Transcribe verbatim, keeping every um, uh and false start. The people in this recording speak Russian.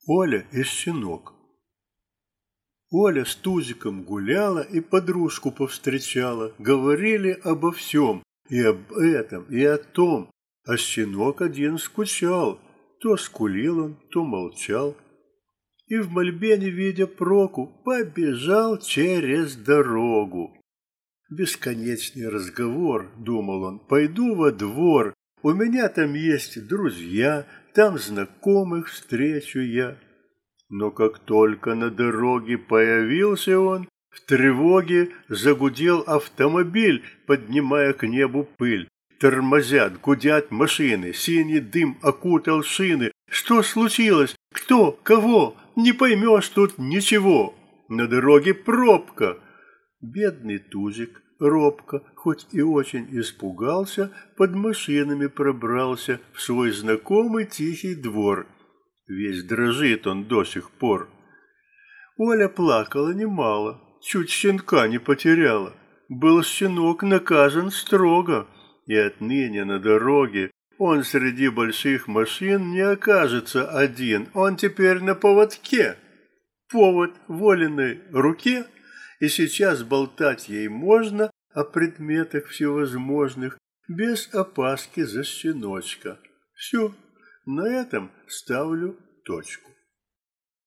Оля и щенок. Оля с Тузиком гуляла и подружку повстречала. Говорили обо всем, и об этом, и о том. А щенок один скучал. То скулил он, то молчал. И в мольбе, не видя проку, побежал через дорогу. Бесконечный разговор, думал он, пойду во двор. У меня там есть друзья, там знакомых встречу я. Но как только на дороге появился он, в тревоге загудел автомобиль, поднимая к небу пыль. Тормозят, гудят машины, синий дым окутал шины. Что случилось? Кто? Кого? Не поймешь тут ничего. На дороге пробка. Бедный Тузик робко, хоть и очень испугался, под машинами пробрался в свой знакомый тихий двор. Весь дрожит он до сих пор. Оля плакала немало, чуть щенка не потеряла. Был щенок наказан строго, и отныне на дороге он среди больших машин не окажется один. Он теперь на поводке. Повод в Олиной руке, и сейчас болтать ей можно о предметах всевозможных, без опаски за щеночка. Все, на этом ставлю точку.